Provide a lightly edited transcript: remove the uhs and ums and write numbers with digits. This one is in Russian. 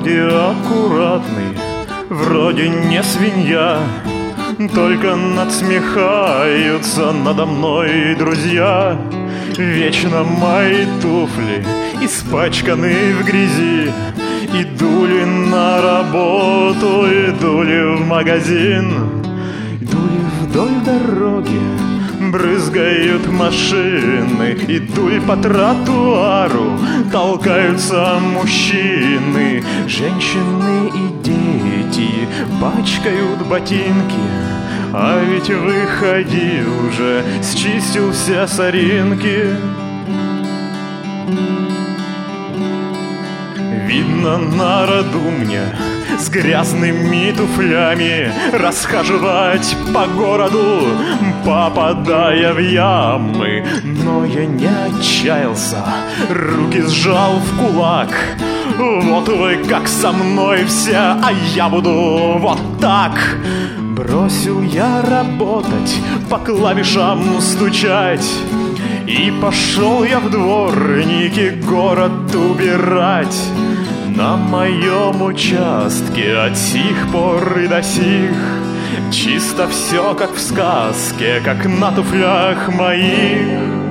Вроде аккуратный, вроде не свинья, только надсмехаются надо мной друзья. Вечно мои туфли испачканы в грязи. Иду ли на работу, иду ли в магазин, иду ли вдоль дороги, брызгают машины, иду ли по тротуару, толкаются мужчины. Женщины и дети пачкают ботинки, а ведь выходи уже, счистил все соринки. Видно, народу мне с грязными туфлями расхаживать по городу, попадая в ямы. Но я не отчаялся, руки сжал в кулак. Вот вы как со мной все, а я буду вот так. Бросил я работать, по клавишам стучать, и пошел я в дворники город убирать. На моем участке от сих пор и до сих чисто все, как в сказке, как на туфлях моих.